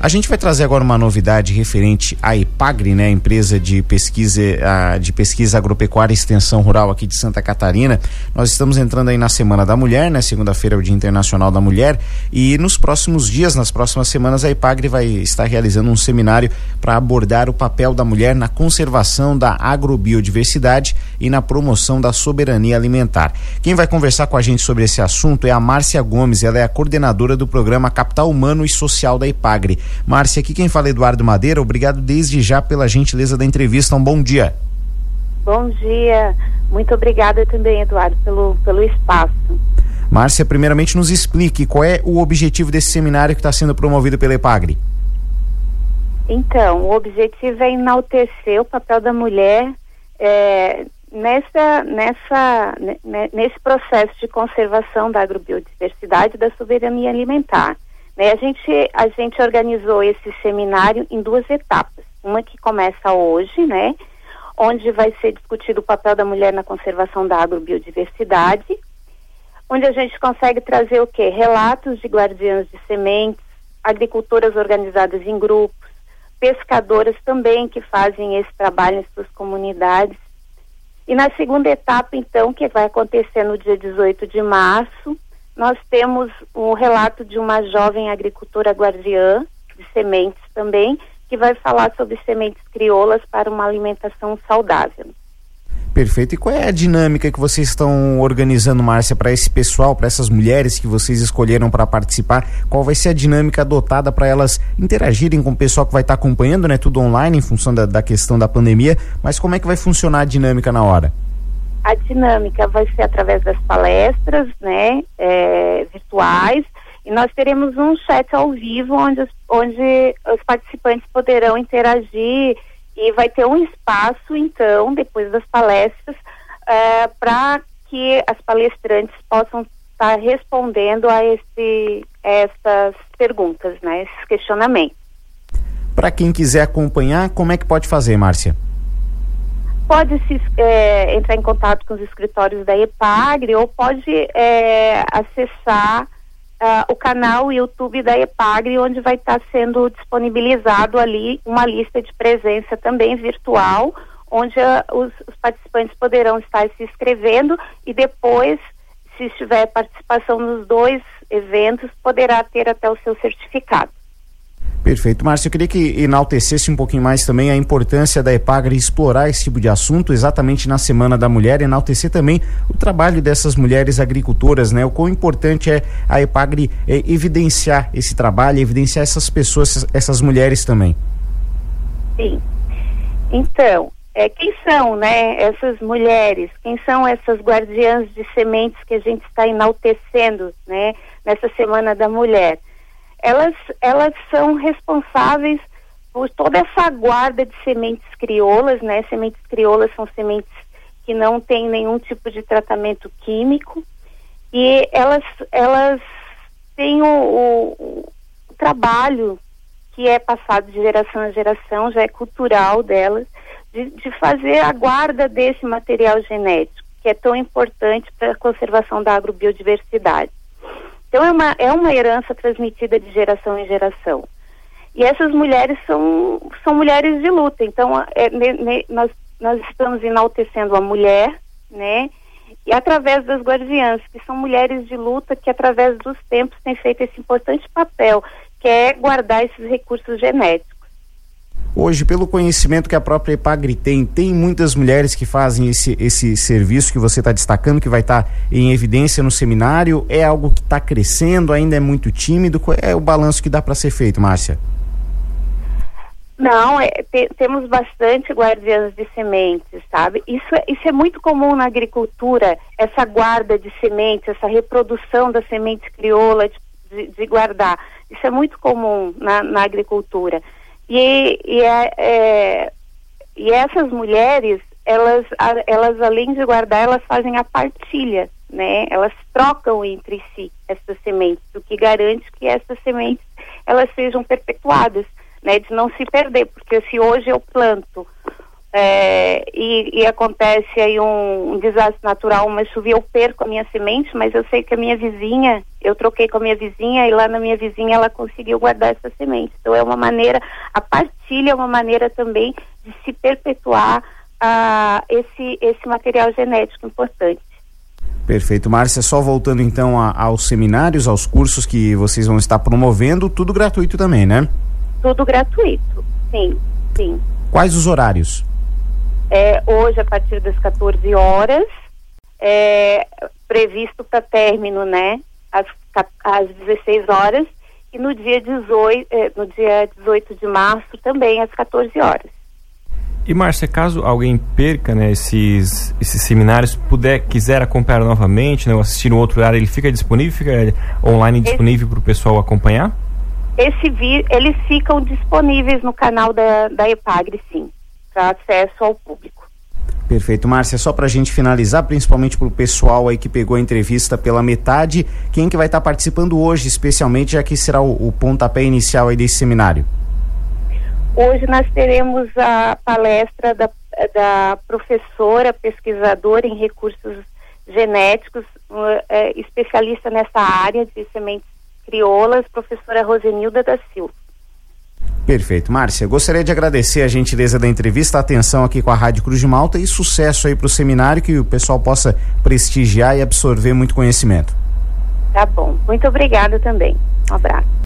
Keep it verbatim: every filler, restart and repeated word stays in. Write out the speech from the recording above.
A gente vai trazer agora uma novidade referente à EPAGRE, né, a empresa de pesquisa, a, de pesquisa agropecuária e extensão rural aqui de Santa Catarina. Nós estamos entrando aí na Semana da Mulher, né? Segunda-feira é o Dia Internacional da Mulher, e nos próximos dias, nas próximas semanas, a EPAGRE vai estar realizando um seminário para abordar o papel da mulher na conservação da agrobiodiversidade e na promoção da soberania alimentar. Quem vai conversar com a gente sobre esse assunto é a Márcia Gomes, ela é a coordenadora do programa Capital Humano e Social da EPAGRE. Márcia, aqui quem fala é Eduardo Madeira, obrigado desde já pela gentileza da entrevista, um bom dia. Bom dia, muito obrigada também, Eduardo, pelo, pelo espaço. Márcia, primeiramente nos explique qual é o objetivo desse seminário que está sendo promovido pela EPAGRE. Então, o objetivo é enaltecer o papel da mulher é, nessa, nessa, nesse processo de conservação da agrobiodiversidade e da soberania alimentar. A gente, a gente organizou esse seminário em duas etapas. Uma que começa hoje, né, onde vai ser discutido o papel da mulher na conservação da agrobiodiversidade, onde a gente consegue trazer o quê? Relatos de guardiãs de sementes, agricultoras organizadas em grupos, pescadoras também que fazem esse trabalho em suas comunidades. E na segunda etapa, então, que vai acontecer no dia dezoito de março, nós temos um relato de uma jovem agricultora guardiã de sementes também, que vai falar sobre sementes crioulas para uma alimentação saudável. Perfeito. E qual é a dinâmica que vocês estão organizando, Márcia, para esse pessoal, para essas mulheres que vocês escolheram para participar? Qual vai ser a dinâmica adotada para elas interagirem com o pessoal que vai estar acompanhando, né? Tudo online em função da, da questão da pandemia, mas como é que vai funcionar a dinâmica na hora? A dinâmica vai ser através das palestras, né, é, virtuais, e nós teremos um chat ao vivo onde os, onde os participantes poderão interagir e vai ter um espaço, então, depois das palestras, é, para que as palestrantes possam estar respondendo a esse, essas perguntas, né, esses questionamentos. Para quem quiser acompanhar, como é que pode fazer, Márcia? Pode se, é, entrar em contato com os escritórios da EPAGRE ou pode é, acessar uh, o canal YouTube da EPAGRE, onde vai estar sendo disponibilizado ali uma lista de presença também virtual, onde uh, os, os participantes poderão estar se inscrevendo e depois, se tiver participação nos dois eventos, poderá ter até o seu certificado. Perfeito. Márcio, eu queria que enaltecesse um pouquinho mais também a importância da EPAGRE explorar esse tipo de assunto exatamente na Semana da Mulher, enaltecer também o trabalho dessas mulheres agricultoras, né? O quão importante é a EPAGRE é, evidenciar esse trabalho, evidenciar essas pessoas, essas mulheres também. Sim. Então, é, quem são, né, essas mulheres? Quem são essas guardiãs de sementes que a gente está enaltecendo, né, nessa Semana da Mulher? Elas, elas são responsáveis por toda essa guarda de sementes crioulas, né? Sementes crioulas são sementes que não têm nenhum tipo de tratamento químico e elas, elas têm o, o, o trabalho que é passado de geração a geração, já é cultural delas, de, de fazer a guarda desse material genético, que é tão importante para a conservação da agrobiodiversidade. Então é uma, é uma herança transmitida de geração em geração. E essas mulheres são, são mulheres de luta. Então é, ne, ne, nós, nós estamos enaltecendo a mulher, né? E através das guardiãs, que são mulheres de luta que através dos tempos têm feito esse importante papel, que é guardar esses recursos genéticos. Hoje, pelo conhecimento que a própria EPAGRE tem, tem muitas mulheres que fazem esse, esse serviço que você está destacando, que vai estar tá em evidência no seminário. É algo que está crescendo, ainda é muito tímido? Qual é o balanço que dá para ser feito, Márcia? Não, é, te, temos bastante guardiãs de sementes, sabe? Isso, isso é muito comum na agricultura, essa guarda de sementes, essa reprodução da semente crioula de, de, de guardar. Isso é muito comum na, na agricultura. E, e, é, é, e essas mulheres, elas, elas além de guardar, elas fazem a partilha, né? Elas trocam entre si essas sementes, o que garante que essas sementes elas sejam perpetuadas, né? De não se perder, porque se hoje eu planto é, e, e acontece aí um, um desastre natural, uma chuva, eu perco a minha semente, mas eu sei que a minha vizinha, eu troquei com a minha vizinha e lá na minha vizinha ela conseguiu guardar essa semente. Então é uma maneira, a partilha é uma maneira também de se perpetuar uh, esse, esse material genético importante. Perfeito, Márcia. Só voltando então a, aos seminários, aos cursos que vocês vão estar promovendo, tudo gratuito também, né? Tudo gratuito, sim, sim. Quais os horários? É, hoje, a partir das quatorze horas, é, previsto para término, né? Às, às dezesseis horas, e no dia dezoito, é, no dia dezoito de março também às quatorze horas. E Márcia, caso alguém perca, né, esses, esses seminários, puder, quiser acompanhar novamente, né, ou assistir um outro horário, ele fica disponível, fica online disponível para o pessoal acompanhar? Esse vi, eles ficam disponíveis no canal da, da EPAGRE, sim, para acesso ao público. Perfeito, Márcia. Só para a gente finalizar, principalmente para o pessoal aí que pegou a entrevista pela metade, quem que vai estar tá participando hoje, especialmente, já que será o, o pontapé inicial aí desse seminário? Hoje nós teremos a palestra da, da professora pesquisadora em recursos genéticos, uh, é, especialista nessa área de sementes crioulas, professora Rosenilda da Silva. Perfeito, Márcia. Gostaria de agradecer a gentileza da entrevista, a atenção aqui com a Rádio Cruz de Malta e sucesso aí para o seminário, que o pessoal possa prestigiar e absorver muito conhecimento. Tá bom. Muito obrigada também. Um abraço.